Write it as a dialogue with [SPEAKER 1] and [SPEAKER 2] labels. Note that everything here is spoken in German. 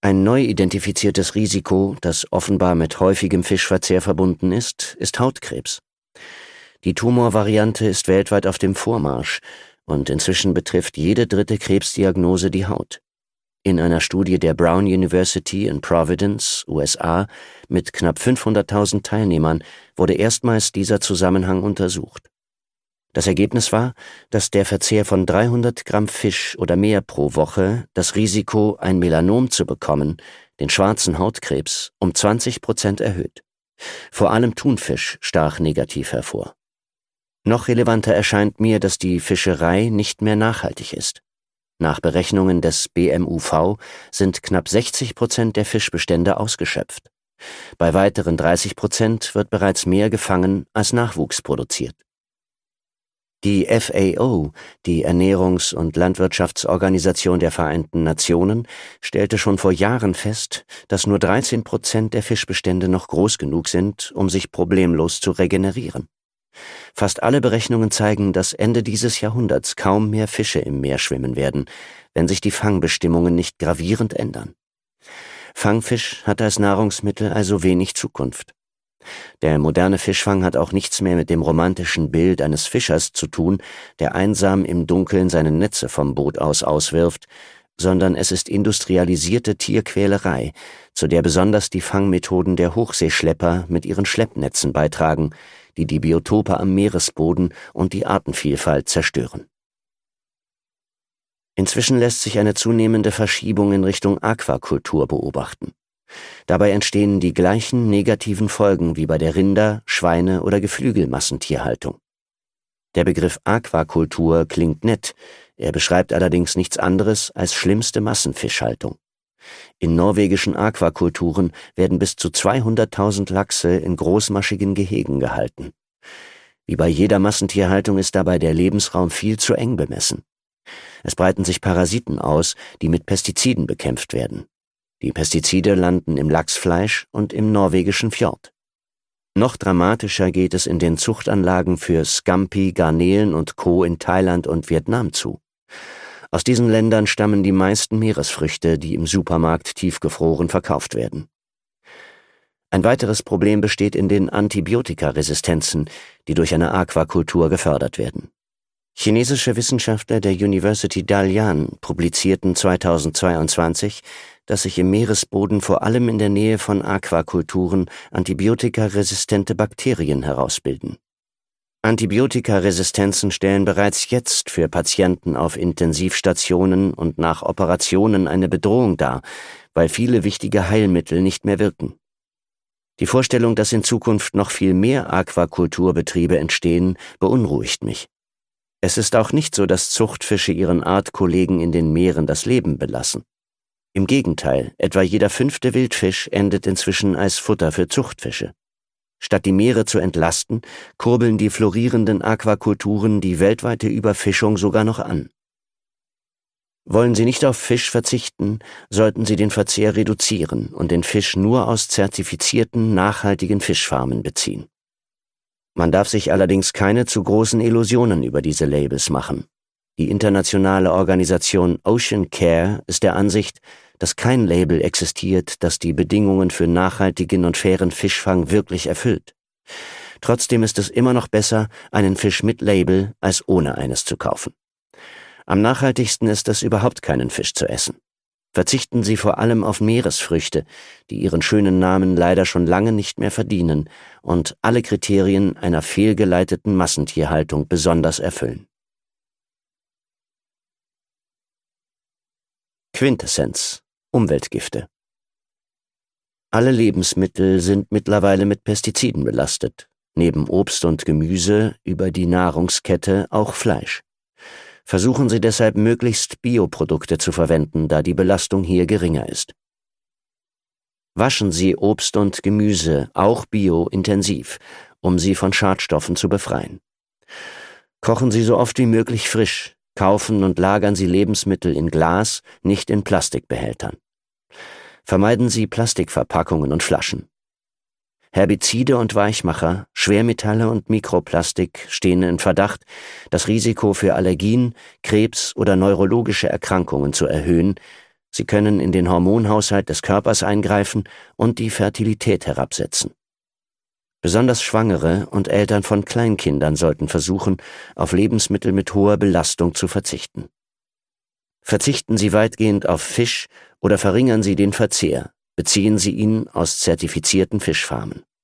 [SPEAKER 1] Ein neu identifiziertes Risiko, das offenbar mit häufigem Fischverzehr verbunden ist Hautkrebs. Die Tumorvariante ist weltweit auf dem Vormarsch und inzwischen betrifft jede dritte Krebsdiagnose die Haut. In einer Studie der Brown University in Providence, USA, mit knapp 500.000 Teilnehmern wurde erstmals dieser Zusammenhang untersucht. Das Ergebnis war, dass der Verzehr von 300 Gramm Fisch oder mehr pro Woche das Risiko, ein Melanom zu bekommen, den schwarzen Hautkrebs, um 20% erhöht. Vor allem Thunfisch stach negativ hervor. Noch relevanter erscheint mir, dass die Fischerei nicht mehr nachhaltig ist. Nach Berechnungen des BMUV sind knapp 60% der Fischbestände ausgeschöpft. Bei weiteren 30% wird bereits mehr gefangen, als Nachwuchs produziert. Die FAO, die Ernährungs- und Landwirtschaftsorganisation der Vereinten Nationen, stellte schon vor Jahren fest, dass nur 13% der Fischbestände noch groß genug sind, um sich problemlos zu regenerieren. Fast alle Berechnungen zeigen, dass Ende dieses Jahrhunderts kaum mehr Fische im Meer schwimmen werden, wenn sich die Fangbestimmungen nicht gravierend ändern. Fangfisch hat als Nahrungsmittel also wenig Zukunft. Der moderne Fischfang hat auch nichts mehr mit dem romantischen Bild eines Fischers zu tun, der einsam im Dunkeln seine Netze vom Boot aus auswirft, sondern es ist industrialisierte Tierquälerei, zu der besonders die Fangmethoden der Hochseeschlepper mit ihren Schleppnetzen beitragen, die die Biotope am Meeresboden und die Artenvielfalt zerstören. Inzwischen lässt sich eine zunehmende Verschiebung in Richtung Aquakultur beobachten. Dabei entstehen die gleichen negativen Folgen wie bei der Rinder-, Schweine- oder Geflügelmassentierhaltung. Der Begriff Aquakultur klingt nett, er beschreibt allerdings nichts anderes als schlimmste Massenfischhaltung. In norwegischen Aquakulturen werden bis zu 200.000 Lachse in großmaschigen Gehegen gehalten. Wie bei jeder Massentierhaltung ist dabei der Lebensraum viel zu eng bemessen. Es breiten sich Parasiten aus, die mit Pestiziden bekämpft werden. Die Pestizide landen im Lachsfleisch und im norwegischen Fjord. Noch dramatischer geht es in den Zuchtanlagen für Scampi, Garnelen und Co. in Thailand und Vietnam zu. Aus diesen Ländern stammen die meisten Meeresfrüchte, die im Supermarkt tiefgefroren verkauft werden. Ein weiteres Problem besteht in den Antibiotikaresistenzen, die durch eine Aquakultur gefördert werden. Chinesische Wissenschaftler der University Dalian publizierten 2022, dass sich im Meeresboden vor allem in der Nähe von Aquakulturen antibiotikaresistente Bakterien herausbilden. Antibiotikaresistenzen stellen bereits jetzt für Patienten auf Intensivstationen und nach Operationen eine Bedrohung dar, weil viele wichtige Heilmittel nicht mehr wirken. Die Vorstellung, dass in Zukunft noch viel mehr Aquakulturbetriebe entstehen, beunruhigt mich. Es ist auch nicht so, dass Zuchtfische ihren Artkollegen in den Meeren das Leben belassen. Im Gegenteil, etwa jeder 5. Wildfisch endet inzwischen als Futter für Zuchtfische. Statt die Meere zu entlasten, kurbeln die florierenden Aquakulturen die weltweite Überfischung sogar noch an. Wollen Sie nicht auf Fisch verzichten, sollten Sie den Verzehr reduzieren und den Fisch nur aus zertifizierten, nachhaltigen Fischfarmen beziehen. Man darf sich allerdings keine zu großen Illusionen über diese Labels machen. Die internationale Organisation Ocean Care ist der Ansicht, dass kein Label existiert, das die Bedingungen für nachhaltigen und fairen Fischfang wirklich erfüllt. Trotzdem ist es immer noch besser, einen Fisch mit Label als ohne eines zu kaufen. Am nachhaltigsten ist es, überhaupt keinen Fisch zu essen. Verzichten Sie vor allem auf Meeresfrüchte, die ihren schönen Namen leider schon lange nicht mehr verdienen und alle Kriterien einer fehlgeleiteten Massentierhaltung besonders erfüllen. Quintessenz: Umweltgifte. Alle Lebensmittel sind mittlerweile mit Pestiziden belastet, neben Obst und Gemüse über die Nahrungskette auch Fleisch. Versuchen Sie deshalb möglichst Bioprodukte zu verwenden, da die Belastung hier geringer ist. Waschen Sie Obst und Gemüse, auch bio, intensiv, um sie von Schadstoffen zu befreien. Kochen Sie so oft wie möglich frisch, kaufen und lagern Sie Lebensmittel in Glas, nicht in Plastikbehältern. Vermeiden Sie Plastikverpackungen und Flaschen. Herbizide und Weichmacher, Schwermetalle und Mikroplastik stehen in Verdacht, das Risiko für Allergien, Krebs oder neurologische Erkrankungen zu erhöhen, Sie können in den Hormonhaushalt des Körpers eingreifen und die Fertilität herabsetzen. Besonders Schwangere und Eltern von Kleinkindern sollten versuchen, auf Lebensmittel mit hoher Belastung zu verzichten. Verzichten Sie weitgehend auf Fisch oder verringern Sie den Verzehr. Beziehen Sie ihn aus zertifizierten Fischfarmen.